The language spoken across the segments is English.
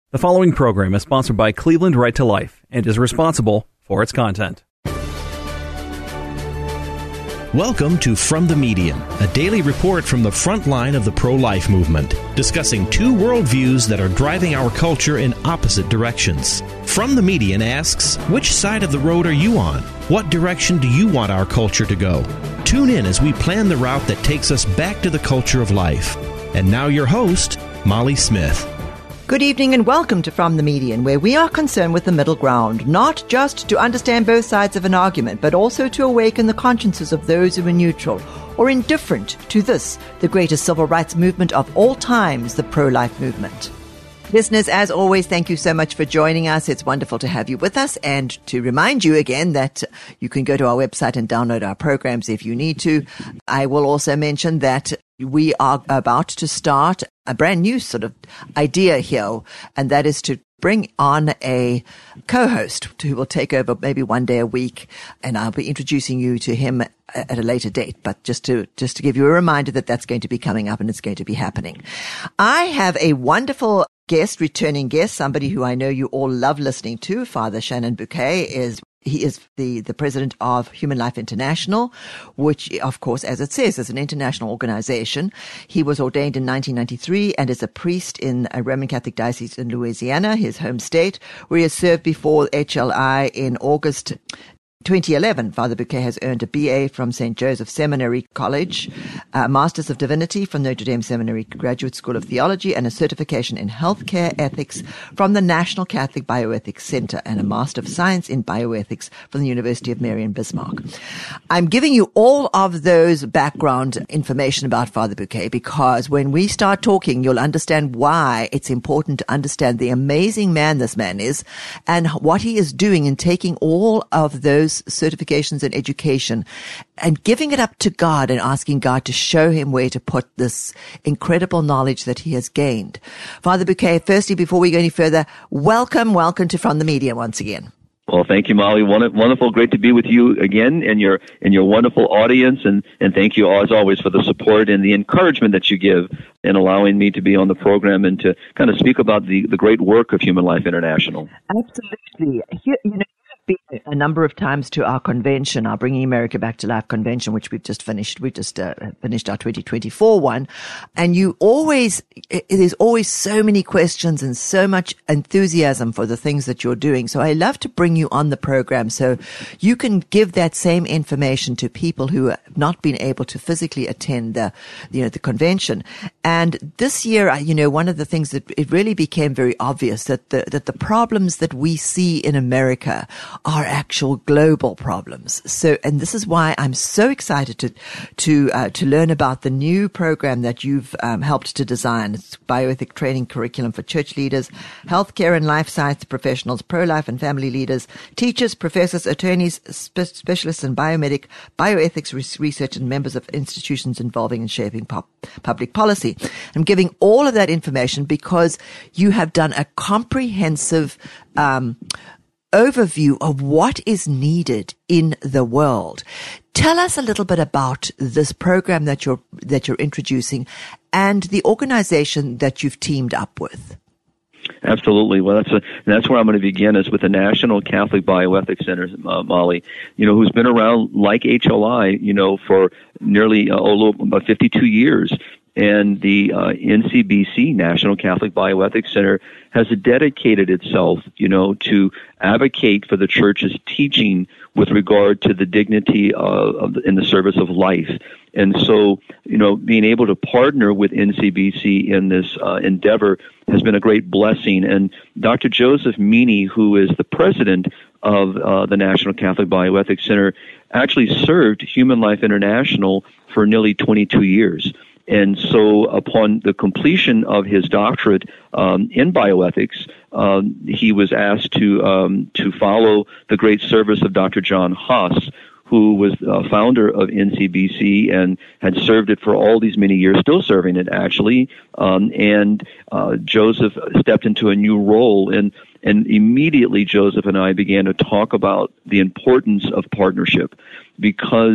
The following program is sponsored by Cleveland Right to Life and is responsible for its content. Welcome to From the Median, a daily report from the front line of the pro-life movement, discussing two worldviews that are driving our culture in opposite directions. From the Median asks, which side of the road are you on? What direction do you want our culture to go? Tune in as we plan the route that takes us back to the culture of life. And now your host, Molly Smith. Good evening and welcome to From the Median, where we are concerned with the middle ground, not just to understand both sides of an argument, but also to awaken the consciences of those who are neutral or indifferent to this, the greatest civil rights movement of all times, the pro-life movement. Listeners, as always, thank you so much for joining us. It's wonderful to have you with us, and to remind you again that you can go to our website and download our programs if you need to. I will also mention that we are about to start a brand new sort of idea here, and that is to bring on a co-host who will take over maybe one day a week, and I'll be introducing you to him at a later date. But just to give you a reminder that that's going to be coming up and it's going to be happening. I have a wonderful returning guest, somebody who I know you all love listening to. Father Shannon Bouquet is the president of Human Life International, which, of course, as it says, is an international organization. He was ordained in 1993 and is a priest in a Roman Catholic diocese in Louisiana, his home state, where he has served before HLI in August 2011. Father Bouquet has earned a BA from St. Joseph Seminary College, a Master's of Divinity from Notre Dame Seminary Graduate School of Theology, and a certification in healthcare ethics from the National Catholic Bioethics Center, and a Master of Science in Bioethics from the University of Mary in Bismarck. I'm giving you all of those background information about Father Bouquet because when we start talking, you'll understand why it's important to understand the amazing man this man is and what he is doing in taking all of those certifications and education and giving it up to God and asking God to show him where to put this incredible knowledge that he has gained. Father Bouquet, firstly, before we go any further, welcome to From the Media once again. Well, thank you, Molly. Wonderful. Great to be with you again and your wonderful audience. And thank you, as always, for the support and the encouragement that you give in allowing me to be on the program and to kind of speak about the great work of Human Life International. Absolutely. You've been a number of times to our convention, our Bringing America Back to Life convention, which we've just finished. We just finished our 2024 one. And there's always so many questions and so much enthusiasm for the things that you're doing. So I love to bring you on the program so you can give that same information to people who have not been able to physically attend the convention. And this year, one of the things that it really became very obvious that the problems that we see in America are actual global problems. So, and this is why I'm so excited to learn about the new program that you've helped to design. It's bioethic training curriculum for church leaders, healthcare and life science professionals, pro-life and family leaders, teachers, professors, attorneys, specialists in bioethics research, and members of institutions involving in shaping public policy. I'm giving all of that information because you have done a comprehensive overview of what is needed in the world. Tell us a little bit about this program that you're introducing and the organization that you've teamed up with. Absolutely. Well, that's where I'm going to begin, is with the National Catholic Bioethics Center, Molly, who's been around like HLI, for nearly about 52 years. And the NCBC, National Catholic Bioethics Center, has dedicated itself, to advocate for the Church's teaching with regard to the dignity in the service of life. And so, being able to partner with NCBC in this endeavor has been a great blessing. And Dr. Joseph Meany, who is the president of the National Catholic Bioethics Center, actually served Human Life International for nearly 22 years. And so upon the completion of his doctorate in bioethics, he was asked to follow the great service of Dr. John Haas, who was founder of NCBC and had served it for all these many years, still serving it actually. And Joseph stepped into a new role, and immediately Joseph and I began to talk about the importance of partnership, because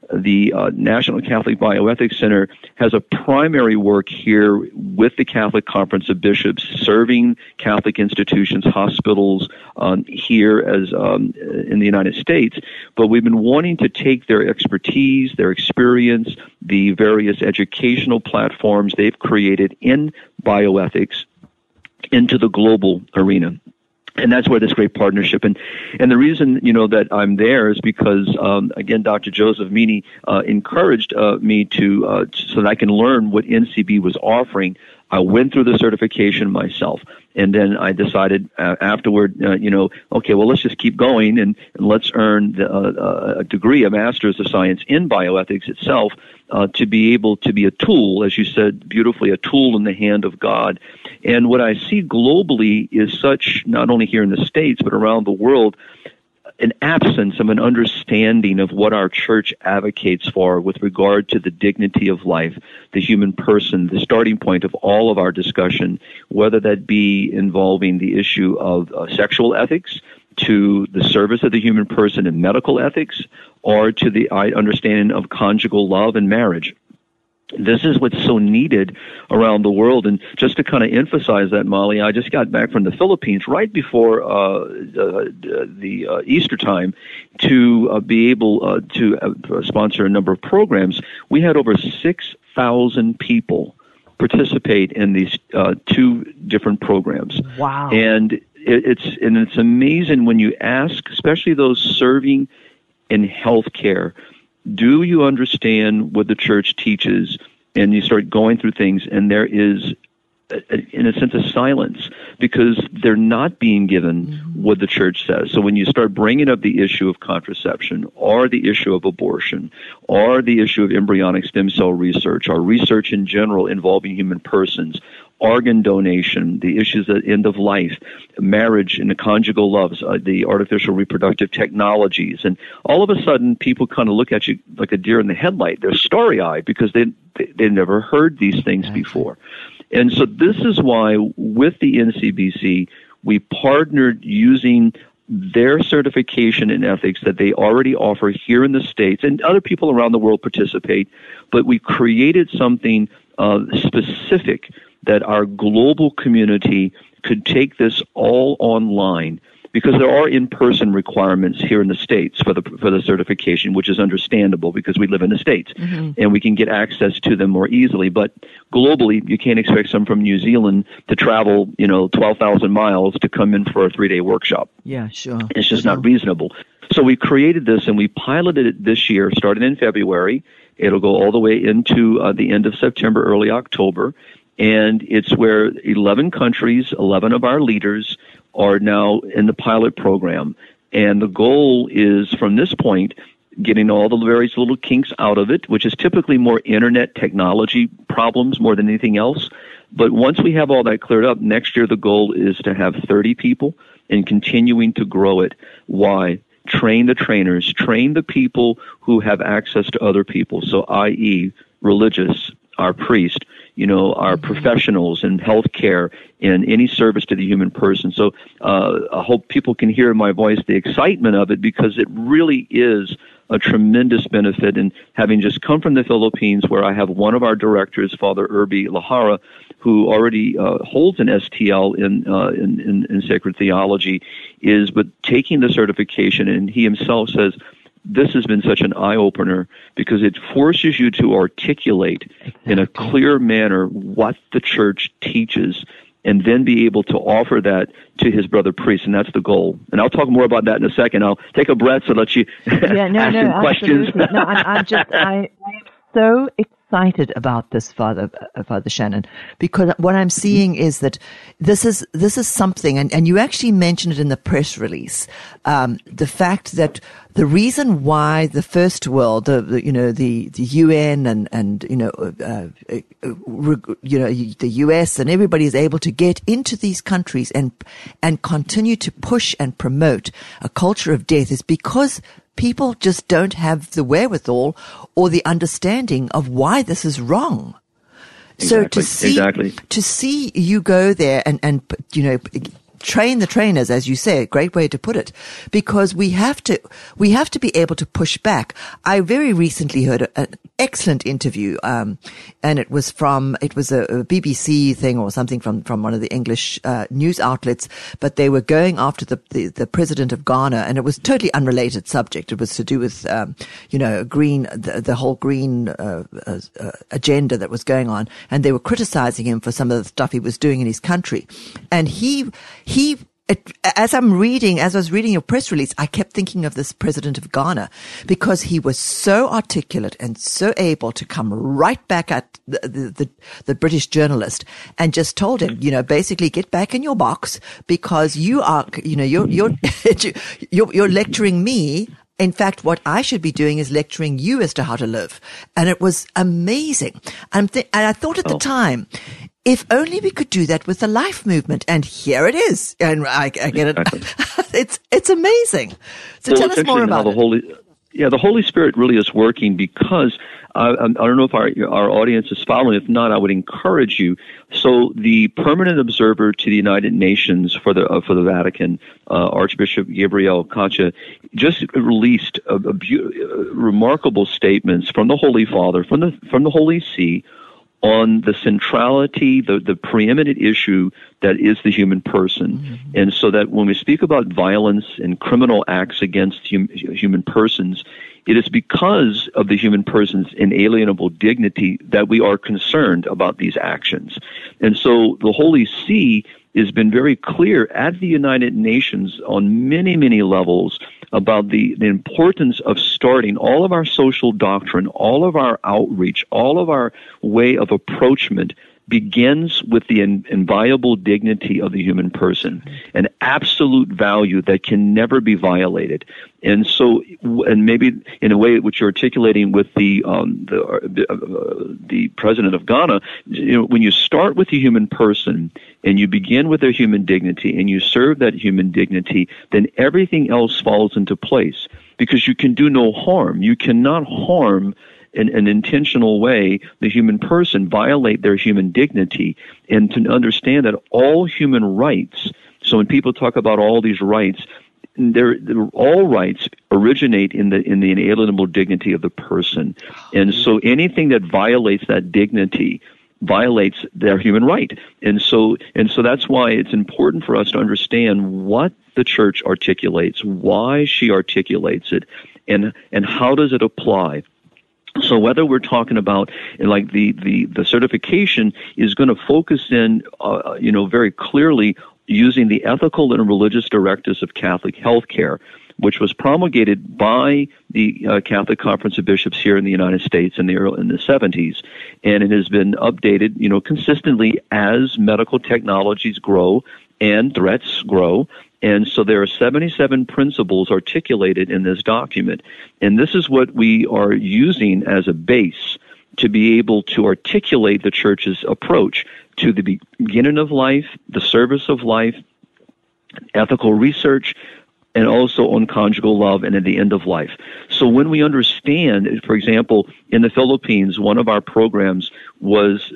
the National Catholic Bioethics Center has a primary work here with the Catholic Conference of Bishops, serving Catholic institutions, hospitals here as in the United States. But we've been wanting to take their expertise, their experience, the various educational platforms they've created in bioethics into the global arena. And that's where this great partnership, and the reason, that I'm there is because, again, Dr. Joseph Meany encouraged me to so that I can learn what NCB was offering. I went through the certification myself, and then I decided afterward, okay, well, let's just keep going and let's earn a degree, a Master's of Science in Bioethics itself, to be able to be a tool, as you said beautifully, a tool in the hand of God. And what I see globally is such, not only here in the States, but around the world, an absence of an understanding of what our church advocates for with regard to the dignity of life, the human person, the starting point of all of our discussion, whether that be involving the issue of sexual ethics, to the service of the human person in medical ethics, or to the understanding of conjugal love and marriage. This is what's so needed around the world. And just to kind of emphasize that, Molly, I just got back from the Philippines right before the Easter time to be able to sponsor a number of programs. We had over 6,000 people participate in these 2 different programs. Wow. And it's amazing when you ask, especially those serving in healthcare, do you understand what the church teaches? And you start going through things, and there is, in a sense, a silence because they're not being given what the church says. So when you start bringing up the issue of contraception or the issue of abortion or the issue of embryonic stem cell research or research in general involving human persons, organ donation, the issues at end of life, marriage and the conjugal loves, the artificial reproductive technologies, and all of a sudden people kind of look at you like a deer in the headlight. They're starry-eyed because they never heard these things before. And so this is why with the NCBC, we partnered using their certification in ethics that they already offer here in the States, and other people around the world participate, but we created something specific that our global community could take this all online, because there are in-person requirements here in the States for the certification, which is understandable because we live in the States and we can get access to them more easily. But globally, you can't expect someone from New Zealand to travel, 12,000 miles to come in for a 3-day workshop. Yeah, sure. It's just not reasonable. So we created this and we piloted it this year, starting in February. It'll go all the way into the end of September, early October. And it's where 11 countries, 11 of our leaders are now in the pilot program. And the goal is, from this point, getting all the various little kinks out of it, which is typically more internet technology problems more than anything else. But once we have all that cleared up, next year the goal is to have 30 people and continuing to grow it. Why? Train the trainers, train the people who have access to other people. So, i.e., religious, our priest, our professionals in healthcare and any service to the human person. So I hope people can hear in my voice the excitement of it, because it really is a tremendous benefit. And having just come from the Philippines, where I have one of our directors, Father Irby Lahara, who already holds an STL in sacred theology, but taking the certification, and he himself says, this has been such an eye-opener because it forces you to articulate in a clear manner what the church teaches, and then be able to offer that to his brother priests, and that's the goal. And I'll talk more about that in a second. I'll take a breath so let you ask some questions. No, I am so excited about this, Father Shannon, because what I'm seeing is that this is something, and you actually mentioned it in the press release, the fact that the reason why the first world, the UN and the US and everybody is able to get into these countries and continue to push and promote a culture of death is because people just don't have the wherewithal or the understanding of why this is wrong. Exactly. So to see you go there and train the trainers, as you say, a great way to put it, because we have to be able to push back. I very recently heard an excellent interview, and it was a BBC thing or something from one of the English news outlets, but they were going after the president of Ghana, and it was a totally unrelated subject. It was to do with, the whole green agenda that was going on, and they were criticizing him for some of the stuff he was doing in his country. And as I was reading your press release, I kept thinking of this president of Ghana, because he was so articulate and so able to come right back at the British journalist and just told him, basically get back in your box, because you're lecturing me. In fact, what I should be doing is lecturing you as to how to live. And it was amazing. And I thought at the time, if only we could do that with the Life movement. And here it is. And I get it. It's amazing. So tell us more about it. The Holy Spirit really is working, because I don't know if our audience is following. If not, I would encourage you. So the permanent observer to the United Nations for the Vatican, Archbishop Gabriel Cacha, just released remarkable statements from the Holy Father, from the Holy See, on the centrality, the preeminent issue that is the human person. Mm-hmm. And so that when we speak about violence and criminal acts against human persons, it is because of the human person's inalienable dignity that we are concerned about these actions. And so the Holy See has been very clear at the United Nations on many, many levels about the importance of starting all of our social doctrine, all of our outreach, all of our way of approachment begins with the inviolable dignity of the human person, an absolute value that can never be violated. And so, and maybe in a way which you're articulating with the president of Ghana, when you start with the human person and you begin with their human dignity and you serve that human dignity, then everything else falls into place, because you can do no harm. You cannot harm in an intentional way the human person, violate their human dignity, and to understand that all human rights, so when people talk about all these rights, all rights originate in the inalienable dignity of the person. And so anything that violates that dignity violates their human right. And so that's why it's important for us to understand what the church articulates, why she articulates it, and how does it apply. So whether we're talking about like the certification is going to focus in, very clearly using the ethical and religious directives of Catholic healthcare, which was promulgated by the Catholic Conference of Bishops here in the United States in the 70s, and it has been updated, consistently as medical technologies grow and threats grow. And so there are 77 principles articulated in this document. And this is what we are using as a base to be able to articulate the church's approach to the beginning of life, the service of life, ethical research, and also on conjugal love and at the end of life. So when we understand, for example, in the Philippines, one of our programs was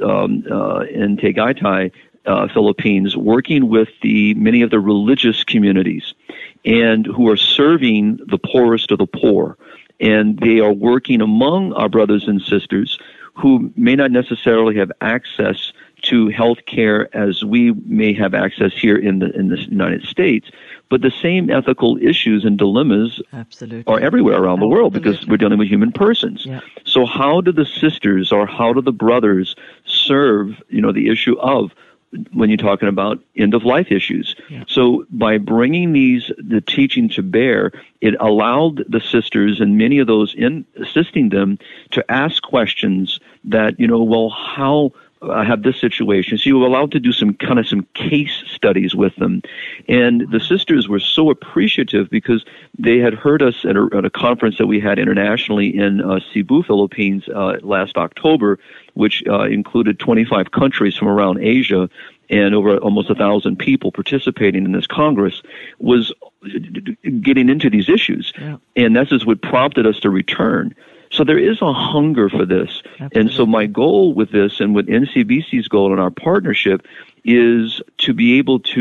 in Tagaytay, Philippines, working with many of the religious communities and who are serving the poorest of the poor. And they are working among our brothers and sisters who may not necessarily have access to health care as we may have access here in the United States. But the same ethical issues and dilemmas are everywhere around the world, because we're dealing with human persons. Yeah. So how do the sisters or how do the brothers serve, the issue of when you're talking about end-of-life issues? Yeah. So by bringing the teaching to bear, it allowed the sisters and many of those assisting them to ask questions that, how I have this situation. So you were allowed to do some case studies with them. And the sisters were so appreciative because they had heard us at a conference that we had internationally in Cebu, Philippines, last October, which included 25 countries from around Asia and over almost 1,000 people participating in this Congress, was getting into these issues. Yeah. And this is what prompted us to return. So there is a hunger for this. Absolutely. And so my goal with this and with NCBC's goal in our partnership is to be able to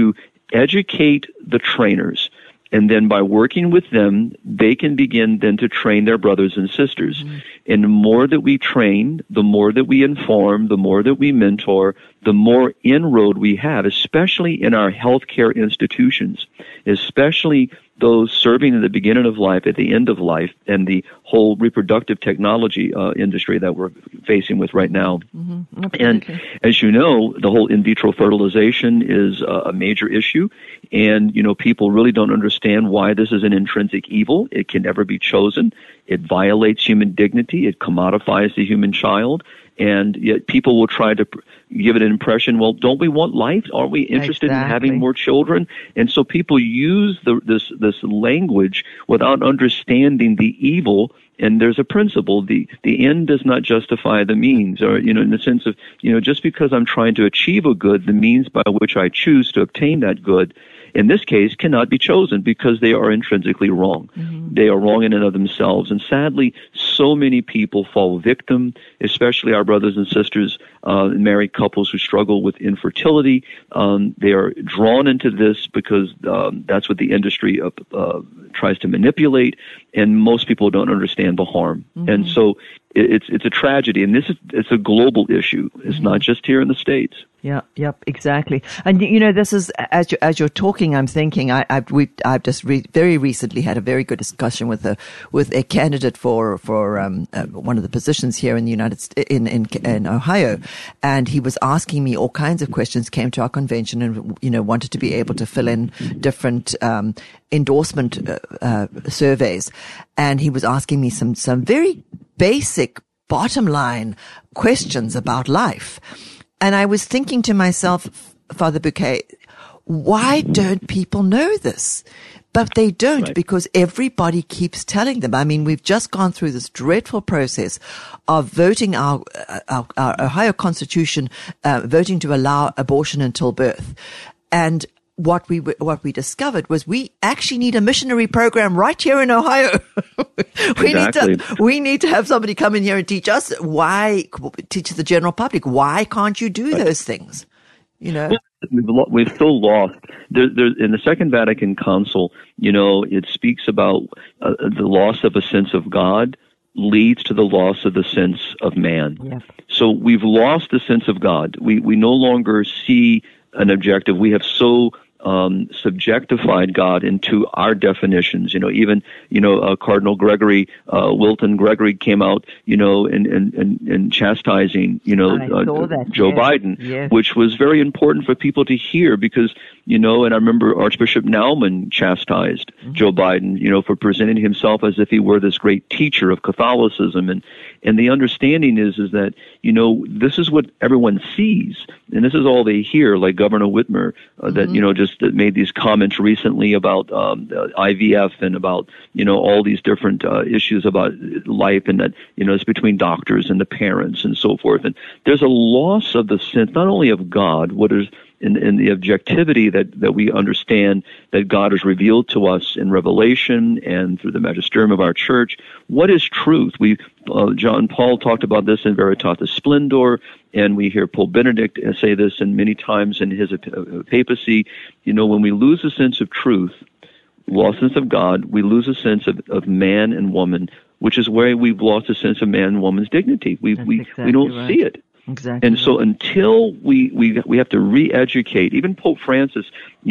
educate the trainers. And then by working with them, they can begin then to train their brothers and sisters. Mm-hmm. And the more that we train, the more that we inform, the more that we mentor, the more inroad we have, especially in our healthcare institutions, especially those serving at the beginning of life, at the end of life, and the whole reproductive technology industry that we're facing with right now. Mm-hmm. And as you know, the whole in vitro fertilization is a major issue. And, people really don't understand why this is an intrinsic evil. It can never be chosen. It violates human dignity. It commodifies the human child. And yet people will try to give it an impression, well, don't we want life? Aren't we interested in having more children? And so people use this language without understanding the evil. And there's a principle, the end does not justify the means, or, in the sense of, just because I'm trying to achieve a good, the means by which I choose to obtain that good, in this case, cannot be chosen because they are intrinsically wrong. Mm-hmm. They are wrong in and of themselves. And sadly, so many people fall victim, especially our brothers and sisters, married couples who struggle with infertility. They are drawn into this because that's what the industry tries to manipulate, and most people don't understand the harm. Mm-hmm. And so it's a tragedy, and it's a global issue. It's mm-hmm. not just here in the States. Yeah, yep, exactly. And this is as you're talking, I'm thinking I've just very recently had a very good discussion with a candidate for one of the positions here in the in Ohio, and he was asking me all kinds of questions. Came to our convention and wanted to be able to fill in different endorsement surveys, and he was asking me some very basic bottom line questions about life. And I was thinking to myself, Father Bouquet, why don't people know this? But they don't, right, because everybody keeps telling them. I mean, we've just gone through this dreadful process of voting our Ohio Constitution, voting to allow abortion until birth. And what we discovered was we actually need a missionary program right here in Ohio. We need to have somebody come in here and teach the general public, why can't you do those things? We've still lost. There, in the Second Vatican Council, it speaks about the loss of a sense of God leads to the loss of the sense of man. Yeah. So we've lost the sense of God. We no longer see an objective. We have so subjectified God into our definitions. Even Cardinal Gregory, Wilton Gregory came out, and chastising, Joe Biden, which was very important for people to hear because, and I remember Archbishop Naumann chastised Joe Biden, for presenting himself as if he were this great teacher of Catholicism. And the understanding is that, this is what everyone sees, and this is all they hear, like Governor Whitmer, that made these comments recently about IVF and about, all these different issues about life, and that, it's between doctors and the parents and so forth. And there's a loss of the sense, not only of God, what is in the objectivity that we understand that God has revealed to us in Revelation and through the magisterium of our church. What is truth? John Paul talked about this in Veritatis Splendor, and we hear Pope Benedict say this and many times in his papacy. When we lose a sense of truth, lost sense of God, we lose a sense of man and woman, which is where we've lost a sense of man and woman's dignity. We don't see it. Exactly. And so until we have to re-educate, even Pope Francis,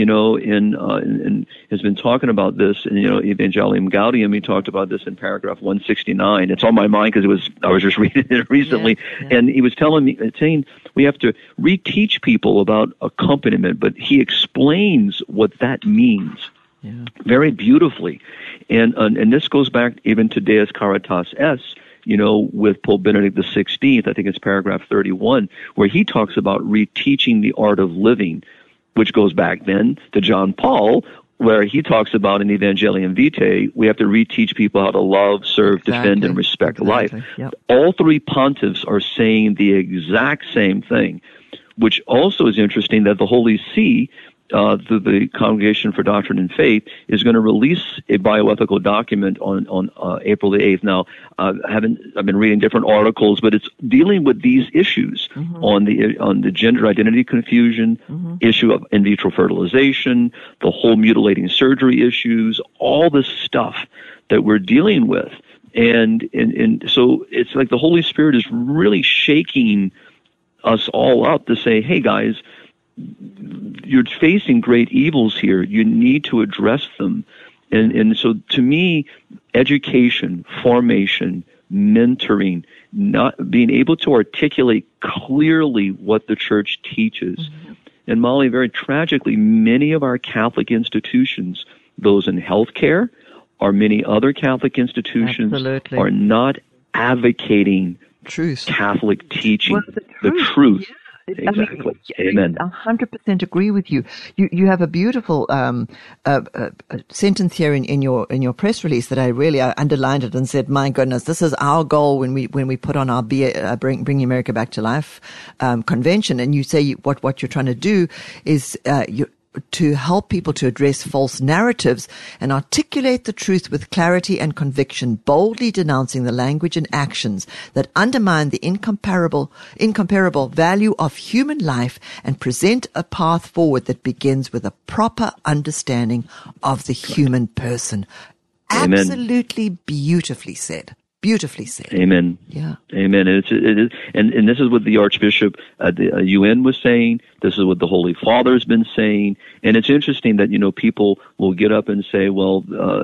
in has been talking about this in, Evangelium Gaudium. He talked about this in paragraph 169. It's on my mind because I was just reading it recently. Yeah. And he was saying we have to reteach people about accompaniment, but he explains what that means. Yeah. Very beautifully. And this goes back even to Deus Caritas Est, with Pope Benedict XVI, I think it's paragraph 31, where he talks about reteaching the art of living, which goes back then to John Paul, where he talks about in Evangelium Vitae, we have to reteach people how to love, serve, defend, and respect life. Yep. All three pontiffs are saying the exact same thing, which also is interesting that the Holy See the Congregation for Doctrine and Faith, is going to release a bioethical document on April the 8th. Now, I've been reading different articles, but it's dealing with these issues on the gender identity confusion, issue of in vitro fertilization, the whole mutilating surgery issues, all this stuff that we're dealing with. And so it's like the Holy Spirit is really shaking us all up to say, hey, guys, you're facing great evils here. You need to address them. And so to me, education, formation, mentoring, not being able to articulate clearly what the church teaches. And Molly, very tragically, many of our Catholic institutions, those in healthcare or many other Catholic institutions, are not advocating truth. Catholic teaching, well, the truth. Yeah. Exactly. Amen. 100% agree with you. You have a beautiful sentence here in your press release that I underlined it and said, "My goodness, this is our goal when we put on our Bring America Back to Life convention." And you say what you're trying to do is to help people to address false narratives and articulate the truth with clarity and conviction, boldly denouncing the language and actions that undermine the incomparable value of human life, and present a path forward that begins with a proper understanding of the human person. Amen. Absolutely beautifully said. Beautifully said. Amen. Yeah. Amen. And and this is what the Archbishop at the UN was saying. This is what the Holy Father has been saying. And it's interesting that, people will get up and say, well,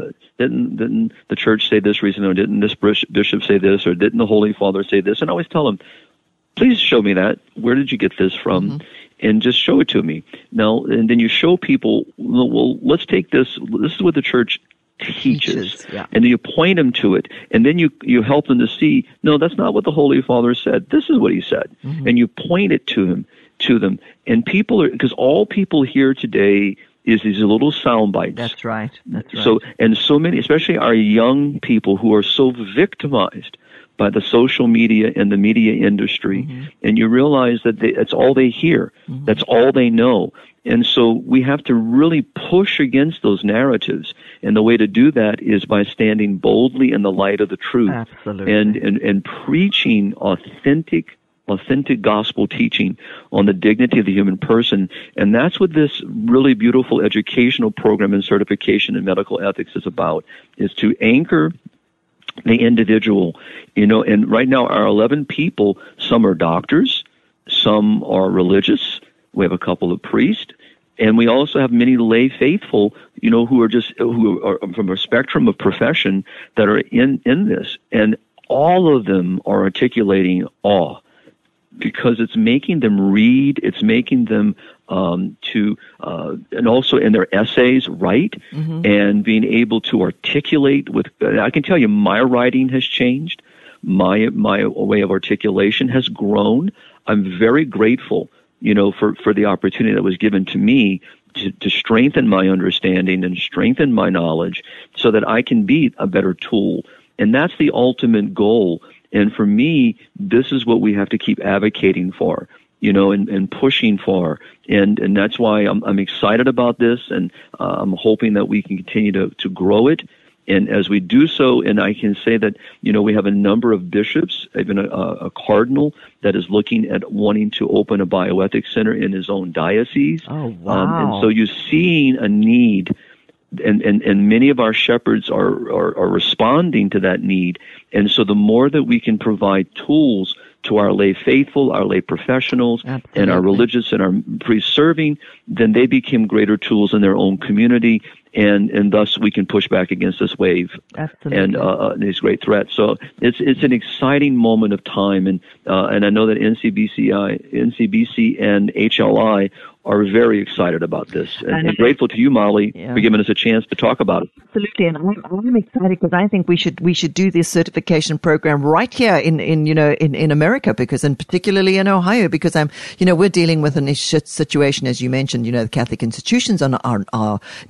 didn't the church say this recently, or didn't this bishop say this, or didn't the Holy Father say this? And I always tell them, please show me that. Where did you get this from? And just show it to me. Now, and then you show people, well, let's take this. This is what the church teaches. Yeah. And then you point them to it, and then you help them to see, no, that's not what the Holy Father said. This is what he said. And you point it to them. And people because all people hear today is these little sound bites. That's right. So many, especially our young people who are so victimized by the social media and the media industry, and you realize that that's all they hear. That's all they know. And so we have to really push against those narratives. And the way to do that is by standing boldly in the light of the truth. Absolutely. And preaching authentic gospel teaching on the dignity of the human person. And that's what this really beautiful educational program and certification in medical ethics is about, is to anchor the individual, and right now our 11 people, some are doctors, some are religious, we have a couple of priests, and we also have many lay faithful, who are from a spectrum of profession that are in this. And all of them are articulating awe, because it's making them read, it's making them and also in their essays write, and being able to articulate with. I can tell you, my writing has changed, my way of articulation has grown. I'm very grateful, for the opportunity that was given to me to strengthen my understanding and strengthen my knowledge, so that I can be a better tool. And that's the ultimate goal. And for me, this is what we have to keep advocating for, and pushing for. And that's why I'm excited about this, and I'm hoping that we can continue to grow it. And as we do so, and I can say that, we have a number of bishops, even a cardinal that is looking at wanting to open a bioethics center in his own diocese. Oh, wow. And so you're seeing a need. And many of our shepherds are responding to that need. And so the more that we can provide tools to our lay faithful, our lay professionals, Absolutely. and our religious and our priests serving, then they become greater tools in their own community, and thus we can push back against this wave. Absolutely. And these great threats. So it's an exciting moment of time, and I know that NCBC and HLI are very excited about this, and grateful to you, Molly, for giving us a chance to talk about it. Absolutely, and I'm excited because I think we should do this certification program right here in America, because, and particularly in Ohio, because we're dealing with an situation, as you mentioned. The Catholic institutions need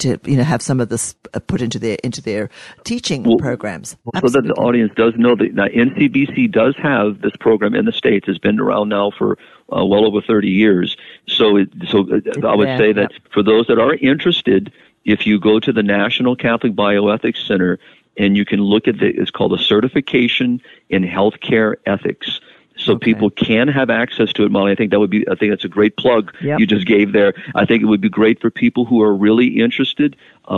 to have some of this put into their teaching programs. So that the audience does know that now NCBC does have this program in the States. It's been around now for well over 30 years. So I would say that for those that are interested, if you go to the National Catholic Bioethics Center and you can look at it's called a Certification in Healthcare Ethics. So people can have access to it, Molly. I think that's a great plug you just gave there. I think it would be great for people who are really interested.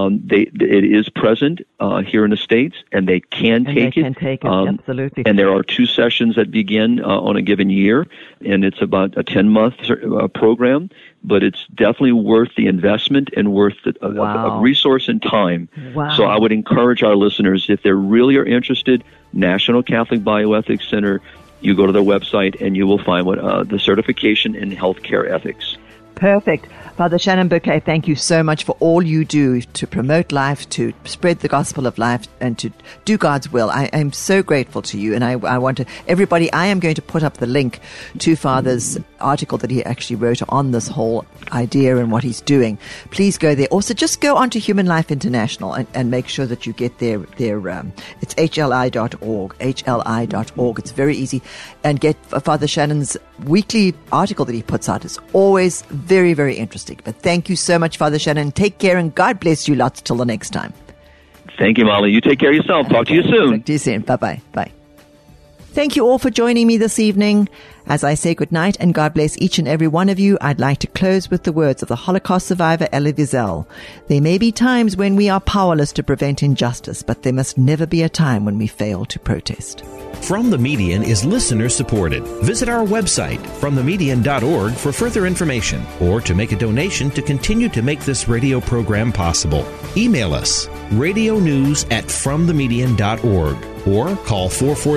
It is present here in the States, and they can take it. Absolutely. And there are 2 sessions that begin on a given year, and it's about a 10-month program. But it's definitely worth the investment and worth the resource and time. Wow. So I would encourage our listeners, if they really are interested, National Catholic Bioethics Center, you go to their website and you will find the Certification in Healthcare Ethics. Perfect. Father Shannon Bouquet, thank you so much for all you do to promote life, to spread the gospel of life, and to do God's will. I am so grateful to you, and I want to, everybody, I am going to put up the link to Father's article that he actually wrote on this whole idea and what he's doing. Please go there. Also, just go onto Human Life International and make sure that you get their it's hli.org, hli.org. It's very easy. And get Father Shannon's weekly article that he puts out. It's always very, very interesting. But thank you so much, Father Shannon. Take care, and God bless you lots till the next time. Thank you, Molly. You take care of yourself. Talk to you soon. Talk to you soon. Bye-bye. Bye. Thank you all for joining me this evening. As I say goodnight and God bless each and every one of you, I'd like to close with the words of the Holocaust survivor Elie Wiesel. There may be times when we are powerless to prevent injustice, but there must never be a time when we fail to protest. From the Median is listener supported. Visit our website, fromthemedian.org, for further information or to make a donation to continue to make this radio program possible. Email us, radionews@fromthemedian.org, or call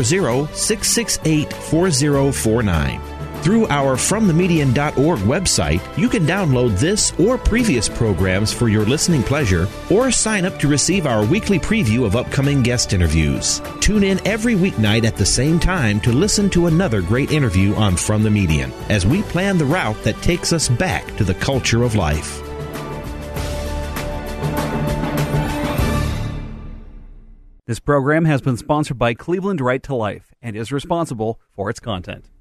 440-668-4049. Through our FromTheMedian.org website, you can download this or previous programs for your listening pleasure, or sign up to receive our weekly preview of upcoming guest interviews. Tune in every weeknight at the same time to listen to another great interview on From the Median, as we plan the route that takes us back to the culture of life. This program has been sponsored by Cleveland Right to Life and is responsible for its content.